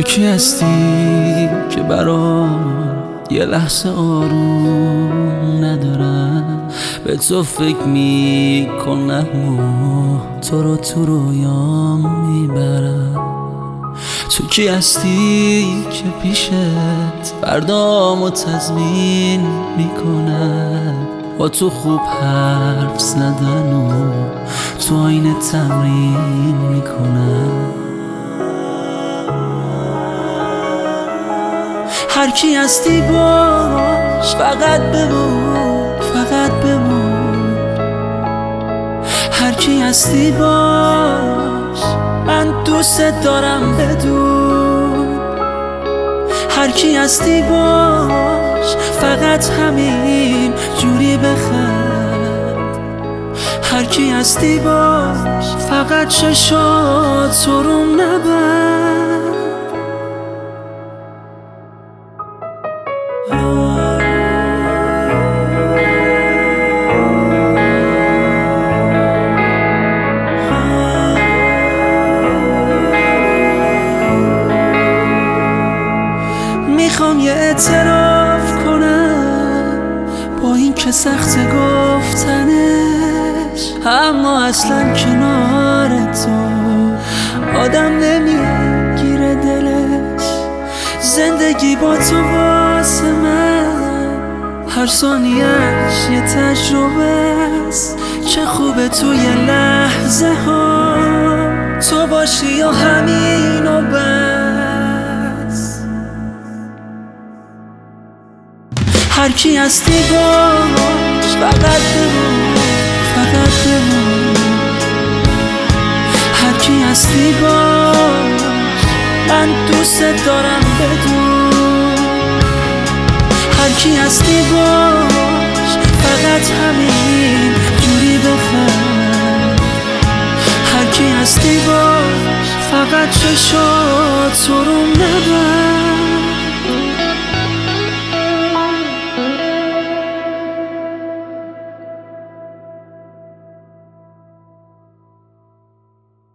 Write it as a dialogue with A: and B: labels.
A: کی هستی که برام یه لحظه آروم ندارم؟ به تو فکر میکنم و تو رو تو رویام میبرم. تو کی هستی که پیشت فردامو تضمین میکنم؟ با تو خوب حرف زدن و تو آینه تمرین میکنم. هر کی هستی باش، فقط بمون، فقط بمون. هر کی هستی باش، من دوست دارم بدون. هر کی هستی باش، فقط همین جوری بخند. هر کی هستی باش، فقط چشات رو نبند. میخوام یه اعتراف کنم با این که سخت گفتنش، اما اصلا کنار تو آدم نمیگیره دلش. زندگی با تو واسه من هر ثانیه‌اش یه تجربه است. چه خوبه توی لحظه ها تو باشی یا همین و بس. هر کی هستی باش، فقط بمون، فقط بمون. هر کی هستی باش، من دوست دارم بدون. هر کی هستی باش، فقط همین جوری بخند. هر کی هستی باش، فقط چشات رو نبند.